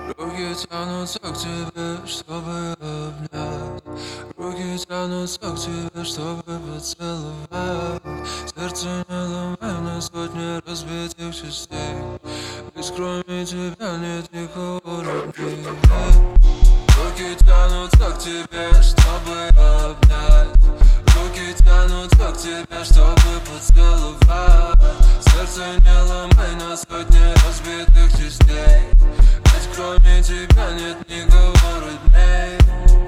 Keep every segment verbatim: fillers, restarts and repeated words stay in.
Руки тянутся к тебе, чтобы обнять. Руки тянутся к тебе, чтобы поцеловать. Сердце не ломай на сотни разбитых частей, ведь кроме тебя нет никого роднее. Руки тянутся к тебе, чтобы обнять. Руки тянутся к тебе, чтобы поцеловать. Сердце не ломай на сотни разбитых частей, ведь кроме тебя нет никого родней.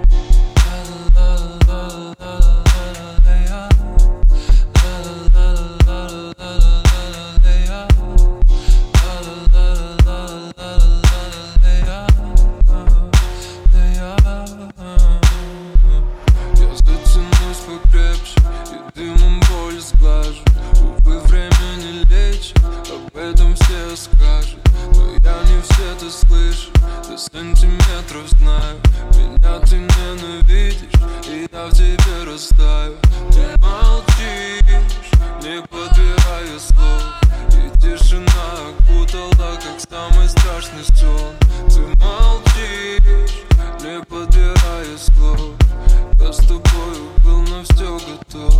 Я затянусь покрепче и дымом боль сглажу. Увы, время не лечит, об этом все скажут, но я не все это слышу. До сантиметров знаю, меня ты ненавидишь, и я в тебе растаю. Ты молчишь, не подбирая слов, и тишина окутала, как самый страшный сон. Ты молчишь, не подбирая слов, я с тобою был на все готов.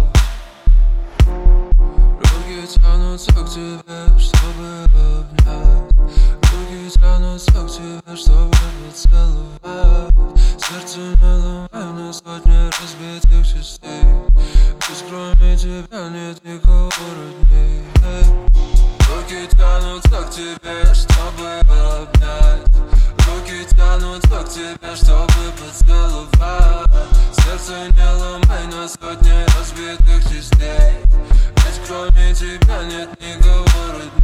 Руки тянутся к тебе, чтобы обнять. Руки тянутся к тебе, чтобы поцеловать. Сердце не ломай на сотни разбитых частей, ведь кроме тебя нет никого роднее. Руки тянутся к тебе, чтобы обнять. Руки тянутся к тебе, чтобы поцеловать. Сердце не ломай на сотни разбитых частей, ведь кроме тебя нет никого роднее.